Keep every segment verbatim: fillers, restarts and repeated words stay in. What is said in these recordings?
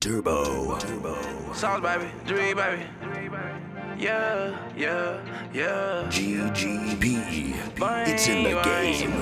Turbo. Turbo. Sauce, baby. Three, baby. Yeah, yeah, yeah. G G P. It's in the game.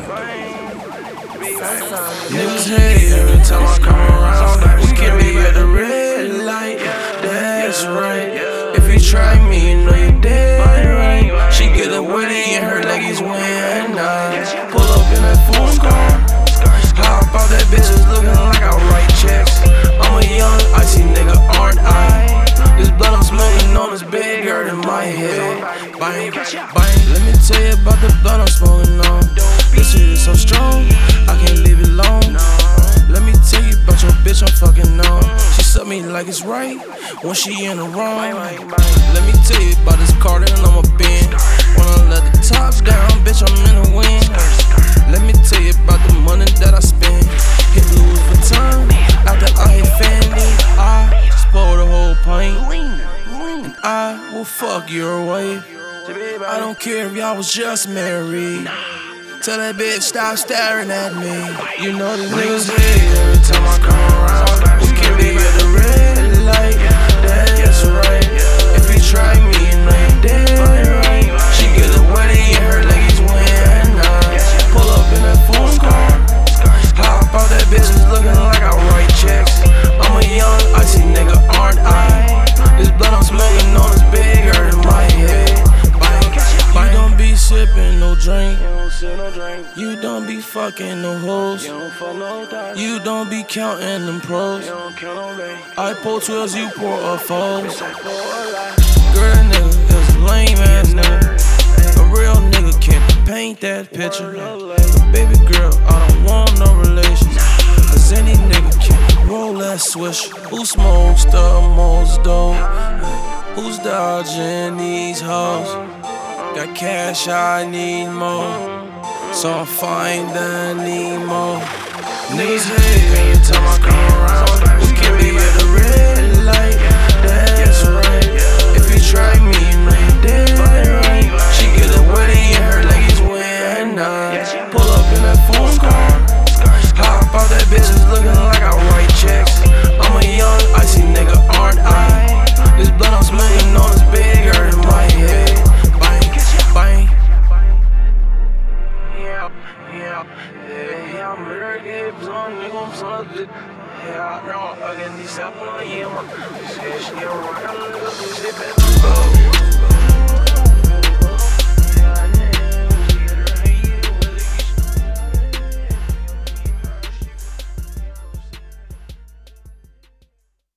Niggas hate every time I come around. We can be at the red light. That's right. If you try me, you know you dead right. She get a wetty in her leggies when I pull up in that full car. Hop out that bitch is looking like I write checks. I'm a young icy nigga, aren't I? This blood I'm smoking on is bigger than my head. Bang, bang. Let me tell you about the blood I'm smoking on. This shit is so strong, I can't leave it alone. Let me tell you about your bitch I'm fucking on. She suck me like it's right when she in the wrong. Let me tell you about this car that I'm a bend. When I let the tops down, bitch, I'm in the wind. Let me tell you about the money that I spend. Hit Louis Vuitton after I hit Fendi. I spoil the whole pint, and I will fuck your wife. I don't care if y'all was just married. Tell that bitch stop staring at me. You know the niggas hate every time I come around. We can be at the red light. That's right. If you try me, you know you dead right. She get a wetty in her leggies when I pull up in that full car. Hop out that bitch is looking like I write checks. I'm a young icy nigga, aren't I? This blood I'm smoking on is bigger than my head. You don't be sipping no drink. You don't be fucking no hoes. You don't be counting them pros. I pour twelves, you pour a foes. Girl, that nigga is a lame ass nigga. A real nigga can't paint that picture. But baby girl, I don't want no relations. Cause any nigga can roll that swish. Who smokes the most dope? Who's dodging these hoes? Got cash, I need more, so I'm finding Nemo. Niggas hate every time I come around. We can be at the red light. That's right. If you try me, you know you dead right. She get a wetty in her leggies when I pull up in that full car. Hop out that bitch is looking like I write checks. I'm a young icy nigga, aren't I? This blood I'm smoking on is bigger than my head. Bang. Yeah, yeah, yeah, I'm ready to get blown, nigga, I'm so good. Yeah, I know, again, this happened, yeah, man. Shit, shit, right, I'm gonna go to sleep.